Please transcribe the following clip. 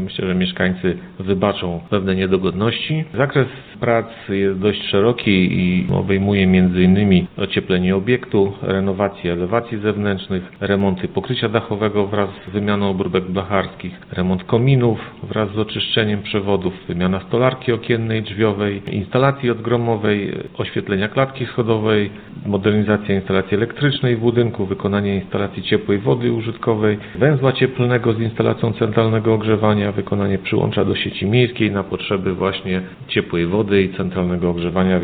myślę, że mieszkańcy wybaczą pewne niedogodności. Zakres prac jest dość szeroki i obejmuje m.in. ocieplenie obiektu, renowację elewacji zewnętrznych, remonty pokrycia dachowego wraz z wymianą obróbek blacharskich, remont kominów wraz z oczyszczeniem przewodów, wymiana stolarki okiennej, drzwiowej, instalacji odgromowej, oświetlenia klatki schodowej, modernizacja instalacji elektrycznej w budynku, wykonanie instalacji ciepłej wody użytkowej, węzła cieplnego z instalacją centralnego ogrzewania, wykonanie przyłącza do sieci miejskiej na potrzeby właśnie ciepłej wody i centralnego ogrzewania.